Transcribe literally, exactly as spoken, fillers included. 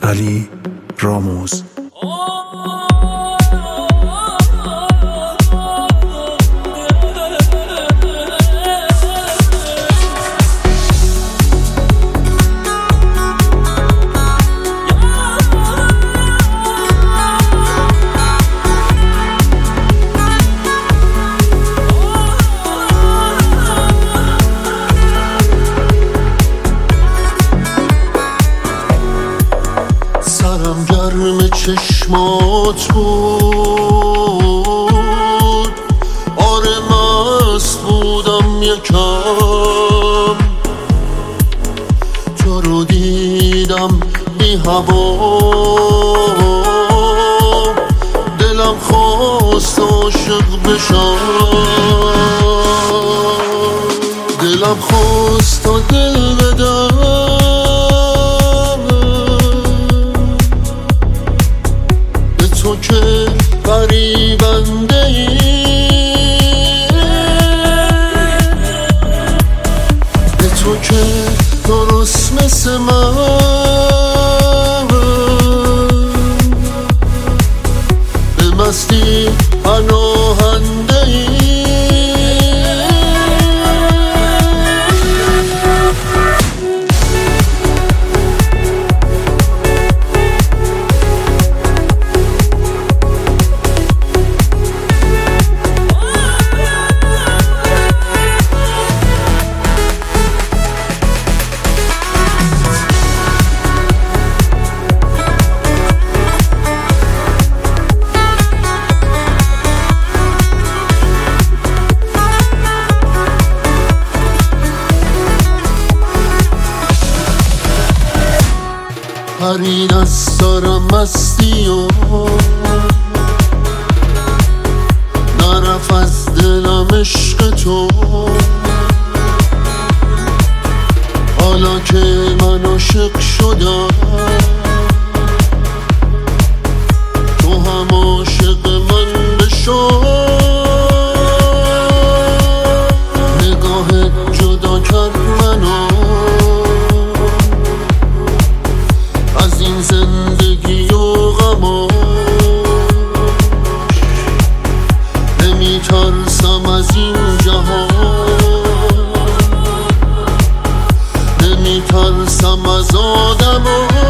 علی راموز. سرم گرم چشمات بود، آره مست بودم یکم، تو رو دیدم بی هوا، دلم خواست عاشق بشم، دلم خواست تا دل بدم، تو که فریبنده ای، به تو که درست مثل من به مستی پناهنده ای. پرید از سرم مستی و نرفت از دلم عشق تو، حالا که من عاشق شدم تو هم عاشق من بشو، نگاهت جدا کرد منو از این زندگی و غماش، نمی ترسم از این جهان، نمی ترسم از آدماش.